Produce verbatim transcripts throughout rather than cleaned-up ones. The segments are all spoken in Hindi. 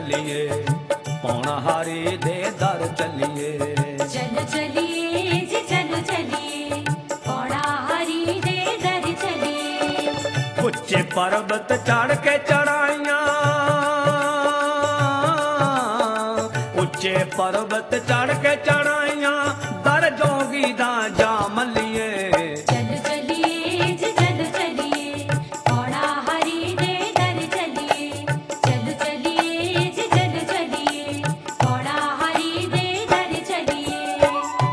चलिए, पौना हारी दे दर चलिए। चलो चलिए जी चलो चलिए, पौड़ा हरी दे दर चलिए। उच्चे पर्वत चढ़ के चढ़ाइयां, उच्चे पर्वत चढ़ के चढ़ाइयां, दर जोगी दा जा मलिए। चलो चलिए जी चलो चलिए, पौड़ा हरी दे दर चलिए। चलो चलिए जी चलो चलिए, पौड़ा हरी दे दर चलिए।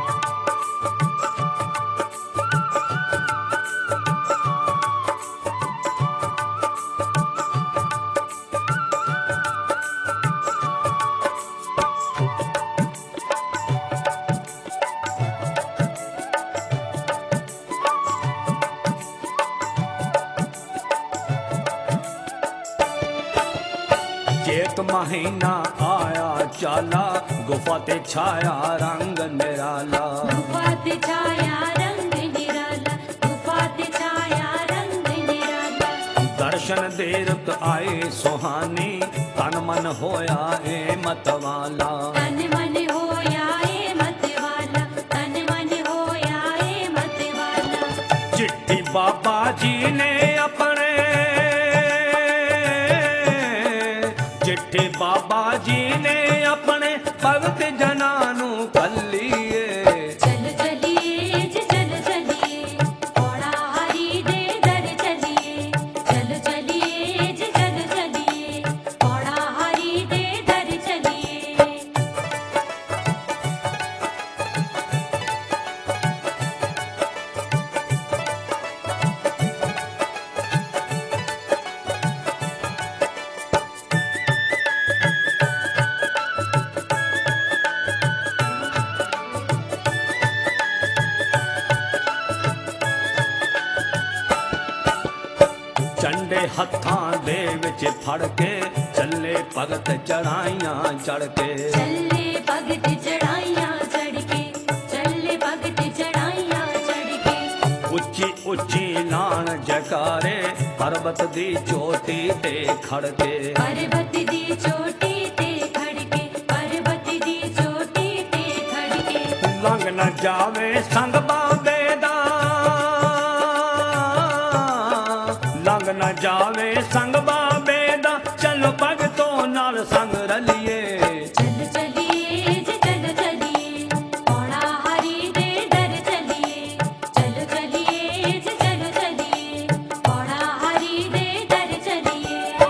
जेठ महीना आया चाला, गुफा ते छाया रंग निराला। गुफा ते छाया रंग निराला, गुफा ते छाया रंग निराला। दर्शन देरत आए सुहानी, तन मन होया ए मतवाला। तन मन होया ए मतवाला, तन मन होया ए मतवाला। चिट्ठी बाबा जी ने अपने, चिट्ठी बाबा जी ने अपने भगत जना नू कल्लिए। चलो चलिए जी चलो चलिए, पौड़ा हरी दे दर चलिए। चलो चलिए जी चलो चलिए, पौड़ा हरी दे दर चलिए। झंडे हत्थां दे विच फड़ के, चले भगत चढ़ाइयां चढ़ के। चले भगत चढ़ाइयां चढ़ के, चले भगत चढ़ाइयां चढ़ के। उच्ची उच्ची लान जकारे, पर्वत दी चोटी ते खड़के। पर्वत दी चोटी ते खड़के, पर्वत दी चोटी ते खड़के। लंघ न जावे संग बाबे दा, लंघ न जावे संग बाबे दा, चलो भगतों नाल संग रलिए। चलो चलिए जी चलो चलिए, पौड़ा हरी दे दर चलिए। चलो चलिए जी चलो चलिए, पौड़ा हरी दे दर चलिए।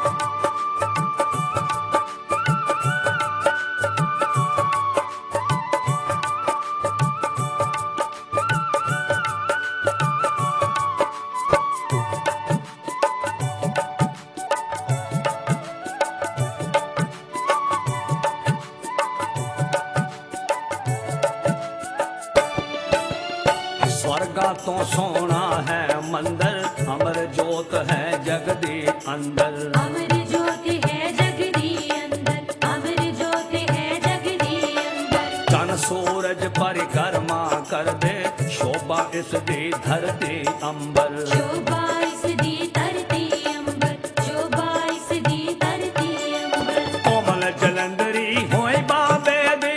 स्वर्गा तो सोना है मंदिर, अमर जोत है जगदी अंदर। अमर ज्योत है जगदी अंदर, अमर ज्योत है जगदी अंदर। चन सूरज परिक्रमा कर दे, शोभा इस दी धरती अंबर। शोभा इस दी धरती अंबर, शोभा इस दी धरती अंबर। कोमल जलंधरी होए बाबे दी,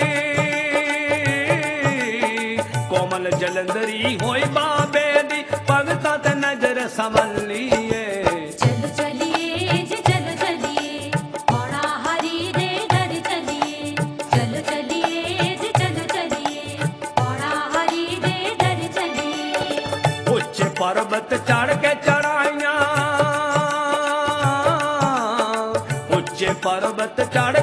कोमल जलंधरी होए बाबे दी, भगता ते नजर संभलिए। चलो चलिए जी चलो चलिए, पौड़ा हरी दे दर चलिए। चलो चलिए जी चलो चलिए, पौड़ा हरी दे दर चलिए। उच्च पर्वत चढ़ के चढ़ाइयां, उच्च पर्वत चढ़